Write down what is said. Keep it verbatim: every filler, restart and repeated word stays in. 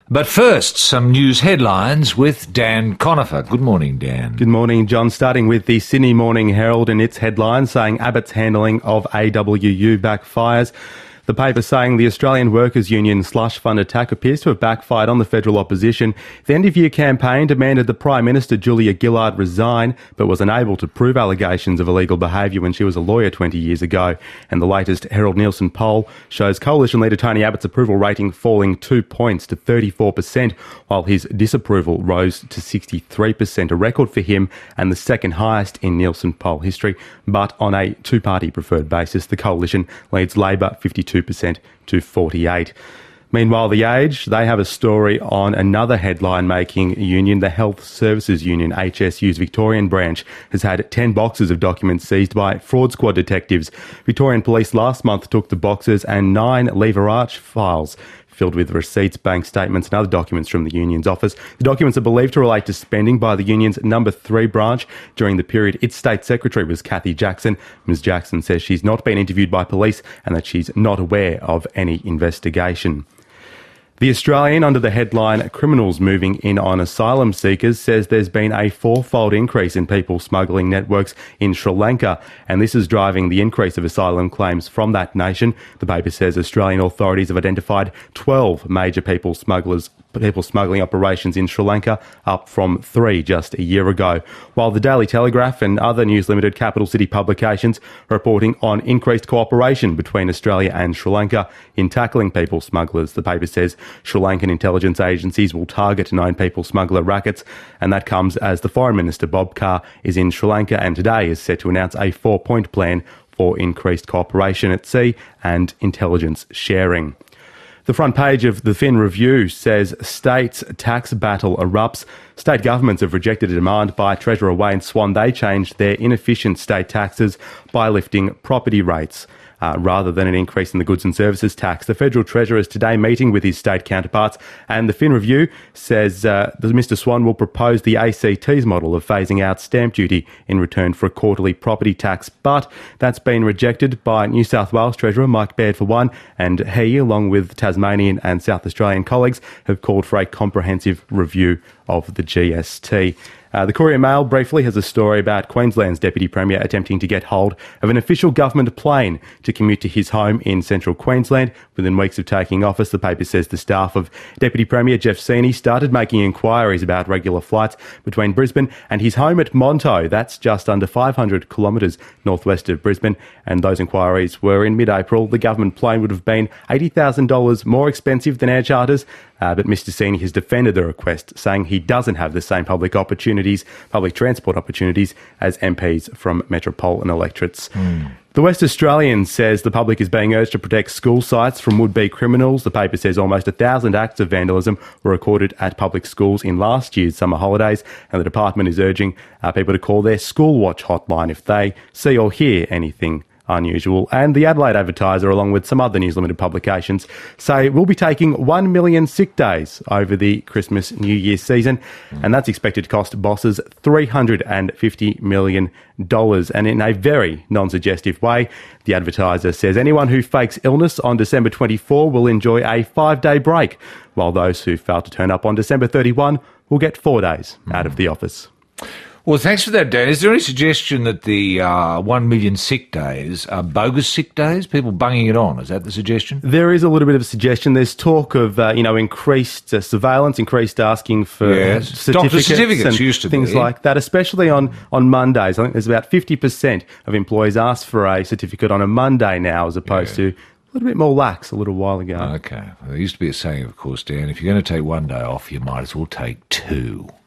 But first, some news headlines with Dan Conifer. Good morning, Dan. Good morning, John. Starting with the Sydney Morning Herald and its headline saying Abbott's handling of A W U backfires. The paper saying the Australian Workers' Union slush fund attack appears to have backfired on the federal opposition. The end-of-year campaign demanded the Prime Minister Julia Gillard resign, but was unable to prove allegations of illegal behaviour when she was a lawyer twenty years ago. And the latest Herald Nielsen poll shows Coalition leader Tony Abbott's approval rating falling two points to thirty-four percent, while his disapproval rose to sixty-three percent, a record for him and the second highest in Nielsen poll history. But on a two-party preferred basis, the Coalition leads Labor fifty-two percent to forty-eight. Meanwhile, The Age, they have a story on another headline-making union. The Health Services Union, H S U's Victorian branch, has had ten boxes of documents seized by fraud squad detectives. Victorian Police last month took the boxes and nine Lever Arch files filled with receipts, bank statements and other documents from the union's office. The documents are believed to relate to spending by the union's number three branch during the period its state secretary was Kathy Jackson. Miz Jackson says she's not been interviewed by police and that she's not aware of any investigation. The Australian, under the headline Criminals Moving In on Asylum Seekers, says there's been a fourfold increase in people smuggling networks in Sri Lanka, and this is driving the increase of asylum claims from that nation. The paper says Australian authorities have identified twelve major people smugglers people smuggling operations in Sri Lanka, up from three just a year ago. While the Daily Telegraph and other News Limited capital city publications are reporting on increased cooperation between Australia and Sri Lanka in tackling people smugglers. The paper says Sri Lankan intelligence agencies will target known people smuggler rackets, and that comes as the Foreign Minister Bob Carr is in Sri Lanka and today is set to announce a four-point plan for increased cooperation at sea and intelligence sharing. The front page of the Fin Review says states' tax battle erupts. State governments have rejected a demand by Treasurer Wayne Swan. They changed their inefficient state taxes by lifting property rates uh, rather than an increase in the goods and services tax. The Federal Treasurer is today meeting with his state counterparts, and the Fin Review says uh, that Mister Swan will propose the A C T's model of phasing out stamp duty in return for a quarterly property tax. But that's been rejected by New South Wales Treasurer Mike Baird for one, and he, along with Tasmanian and South Australian colleagues, have called for a comprehensive review of the G S T. Uh, the Courier Mail briefly has a story about Queensland's Deputy Premier attempting to get hold of an official government plane to commute to his home in central Queensland. Within weeks of taking office, the paper says the staff of Deputy Premier Jeff Seeney started making inquiries about regular flights between Brisbane and his home at Monto. That's just under five hundred kilometres northwest of Brisbane, and those inquiries were in mid-April. The government plane would have been eighty thousand dollars more expensive than air charters, uh, but Mister Seeney has defended the request, saying he doesn't have the same public opportunities, public transport opportunities as M Ps from metropolitan electorates. Mm. The West Australian says the public is being urged to protect school sites from would-be criminals. The paper says almost a thousand acts of vandalism were recorded at public schools in last year's summer holidays, and the department is urging uh, people to call their School Watch hotline if they see or hear anything unusual. And the Adelaide Advertiser, along with some other News Limited publications, say we'll be taking one million sick days over the Christmas New Year season, and that's expected to cost bosses three hundred fifty million dollars. And in a very non-suggestive way, the Advertiser says anyone who fakes illness on December twenty-fourth will enjoy a five-day break, while those who fail to turn up on December thirty-first will get four days out of the office. Well, thanks for that, Dan. Is there any suggestion that the uh, one million sick days are bogus sick days, people bunging it on? Is that the suggestion? There is a little bit of a suggestion. There's talk of, uh, you know, increased uh, surveillance, increased asking for yes. certificates, Doctor certificates and used to things be. like that, especially on, on Mondays. I think there's about fifty percent of employees ask for a certificate on a Monday now as opposed yeah. to a little bit more lax a little while ago. Okay. Well, there used to be a saying, of course, Dan, if you're going to take one day off, you might as well take two.